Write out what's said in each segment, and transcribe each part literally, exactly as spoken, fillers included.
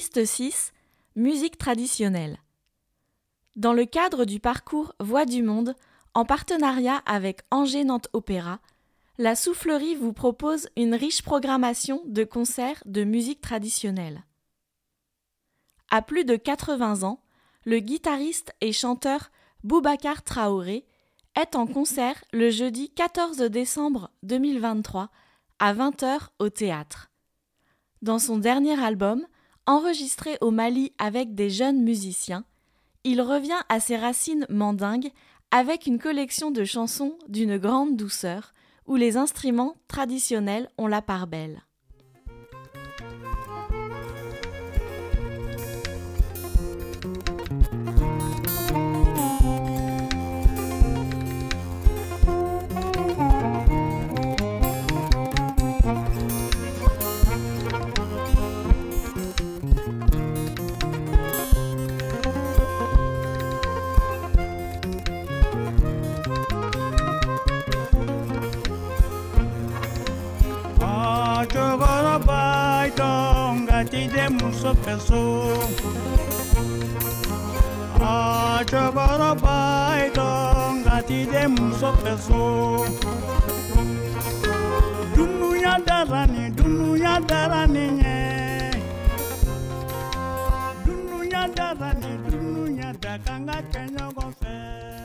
Piste six, musique traditionnelle. Dans le cadre du parcours Voix du Monde, en partenariat avec Angers Nantes Opéra, la Soufflerie vous propose une riche programmation de concerts de musique traditionnelle. À plus de quatre-vingts ans, le guitariste et chanteur Boubacar Traoré est en concert le jeudi quatorze décembre deux mille vingt-trois à vingt heures au théâtre. Dans son dernier album, enregistré au Mali avec des jeunes musiciens, il revient à ses racines mandingues avec une collection de chansons d'une grande douceur où les instruments traditionnels ont la part belle. Muso peso ah chogoro baito ngati de muso peso dunuya darani dunuya darani nye dunuya darani dunuya dakanga kenyogo fe.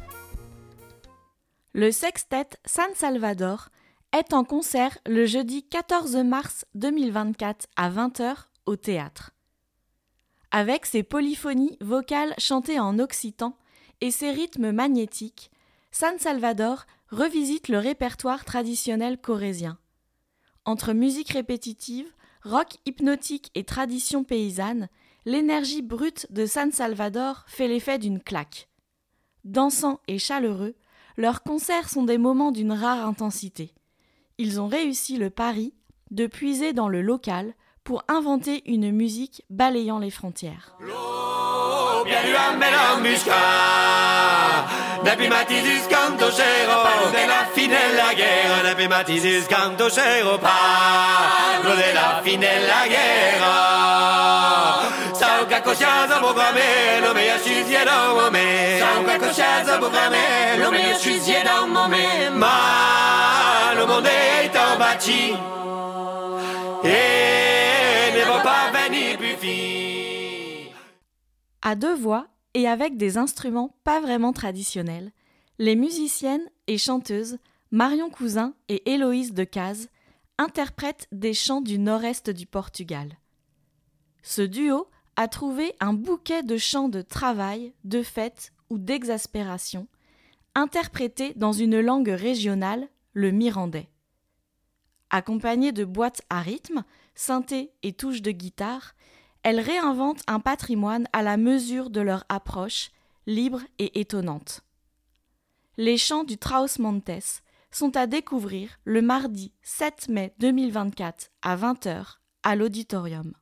Le sextet San Salvador est en concert le jeudi quatorze mars deux mille vingt-quatre à vingt heures au théâtre. Avec ses polyphonies vocales chantées en occitan et ses rythmes magnétiques, San Salvador revisite le répertoire traditionnel corrézien. Entre musique répétitive, rock hypnotique et tradition paysanne, l'énergie brute de San Salvador fait l'effet d'une claque. Dansants et chaleureux, leurs concerts sont des moments d'une rare intensité. Ils ont réussi le pari de puiser dans le local pour inventer une musique balayant les frontières. Le monde est en bâti et ne va pas venir plus vite. À deux voix et avec des instruments pas vraiment traditionnels, les musiciennes et chanteuses Marion Cousin et Héloïse Decazes interprètent des chants du nord-est du Portugal. Ce duo a trouvé un bouquet de chants de travail, de fête ou d'exaspération, interprétés dans une langue régionale, le mirandais. Accompagnées de boîtes à rythme, synthés et touches de guitare, elles réinventent un patrimoine à la mesure de leur approche, libre et étonnante. Les chants du Traus Montes sont à découvrir le mardi sept mai deux mille vingt-quatre à vingt heures à l'Auditorium.